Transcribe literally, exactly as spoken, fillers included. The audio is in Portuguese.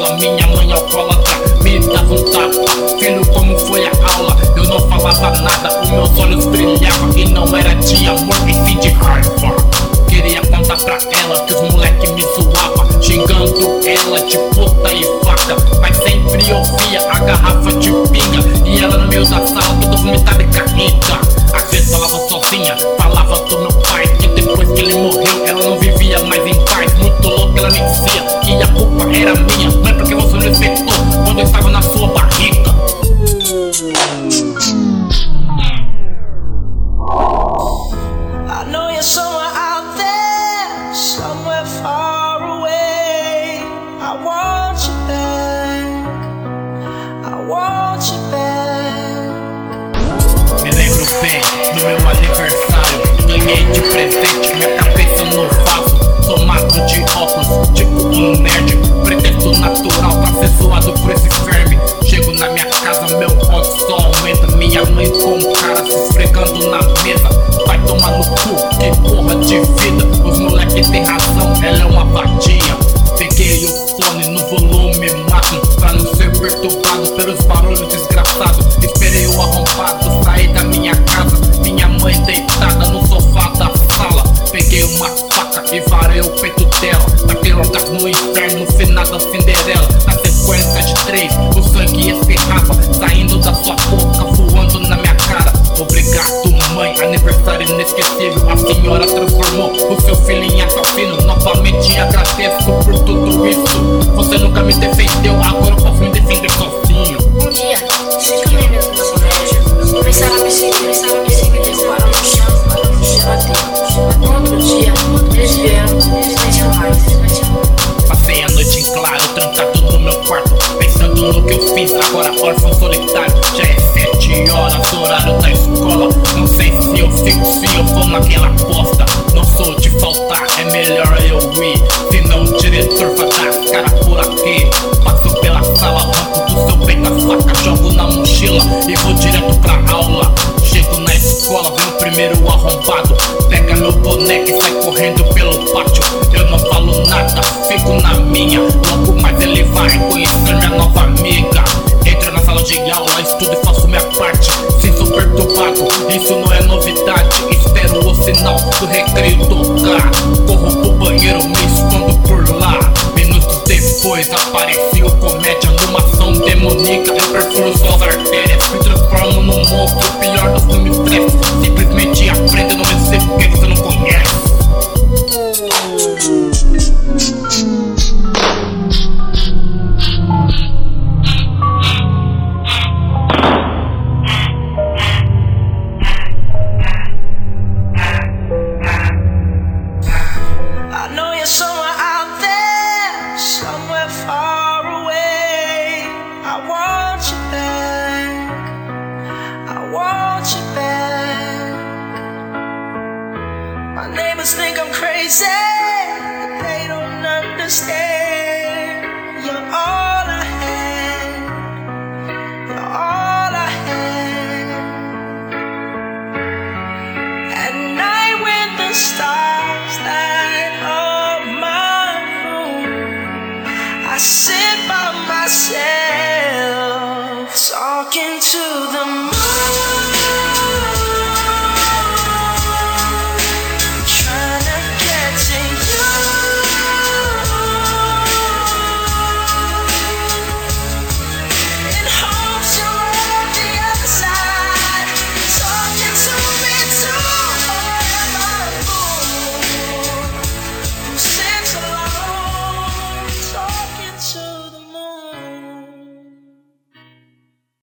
escola, minha mãe alcoólatra me dava um tapa. Filho, como foi a aula? Eu não falava nada, os meus olhos brilhavam e não era de amor e sim de raiva. Queria contar pra ela que os moleque me zoava, xingando ela de puta e vaca, mas sempre eu via a garrafa de pinga e ela no meio da sala toda vomitada e caída. Às vezes falava sozinha, falava do meu pai, que depois que ele morreu ela não vivia mais em paz. Muito louca, ela me dizia que a culpa era minha. Mãe, porque você não respeitou quando eu estava na sua barriga? I know you're somewhere out there, somewhere far away. I want you back, I want you back. Me lembro bem, no meu aniversário ganhei de presente minha cabeça no vaso. Sou magro de óculos, tipo um nerd, pretexto natural pra ser zoado por esse verme. Chego na minha casa, meu ódio só aumenta. Minha mãe com um cara se esfregando na mesa. Vai tomar no cu, que porra de vida. Os moleques têm razão, ela é uma vadia. Peguei o fone no volume máximo pra não ser perturbado pelos barulhos desgraçados. Esperei o arrombado sair da minha casa, minha mãe deitada no sofá da sala. Peguei uma faca e varei o peito dela. Taquei longas no inferno, finada Cinderela. Na sequência de três, o sangue espirrava, saindo da sua boca, voando na minha cara. Obrigado, mãe, aniversário inesquecível. A senhora transformou o seu filho em assassino. Novamente agradeço por tudo isso. Você nunca me defendeu, agora eu posso me defender sozinho. Um dia, cinco meninos do colégio começaram a me seguir, começaram a me seguir, me derrubaram no chão, pararam no chão até. No outro dia, eles vieram, eles não tinham mais. Passei a noite em claro, trancado no meu quarto, pensando no que eu fiz, agora órfão solitário. Já é sete horas, horário da escola. Não sei se eu fico, se eu vou naquela aposta. Não sou de faltar, é melhor eu ir, senão o diretor vai dar as cara por aqui. Passo pela sala, arranco do seu peito a faca, jogo na mochila e vou direto pra aula. Chego na escola, vem o primeiro arrombado, pega meu boneco e sai correndo pelo pátio. Eu não falo nada, fico na minha, logo mais ele vai conhecer minha nova amiga. Entro na sala de aula, estudo e faço minha parte, sim, sou perturbado, isso não é novidade. Espero o sinal do recreio tocar, corro pro banheiro, me escondo por lá. Minutos depois aparece o comédia numa ação demoníaca. Eu perfuro suas artérias, me transformo num monstro, pior dos filmes três. Simplesmente aprendo, não me sei porque você não conhece. My neighbors think I'm crazy, but they don't understand. You're all I had, you're all I had. At night when the stars light up my room, I sit by myself talking to the moon.